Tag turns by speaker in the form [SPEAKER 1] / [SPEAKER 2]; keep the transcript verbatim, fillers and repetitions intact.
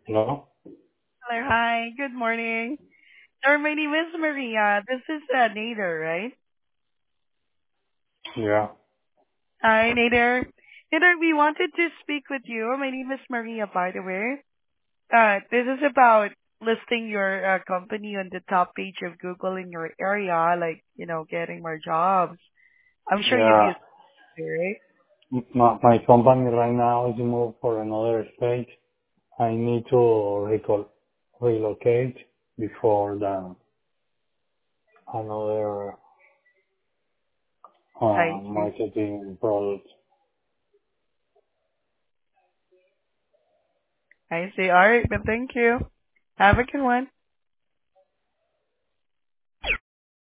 [SPEAKER 1] No?
[SPEAKER 2] Hello, hi, good morning. Sir, my name is Maria. This is uh, Nader, right?
[SPEAKER 1] Yeah.
[SPEAKER 2] Hi, Nader. Nader, we wanted to speak with you. My name is Maria, by the way. Uh, this is about listing your uh, company on the top page of Google in your area, like, you know, getting more jobs. I'm sure you've
[SPEAKER 1] Yeah.
[SPEAKER 2] used it, right?
[SPEAKER 1] M- My, my company right now is moved for another state. I need to recol- relocate before the another uh,
[SPEAKER 2] I see.
[SPEAKER 1] marketing product.
[SPEAKER 2] I see. All right, then thank you. Have a good one.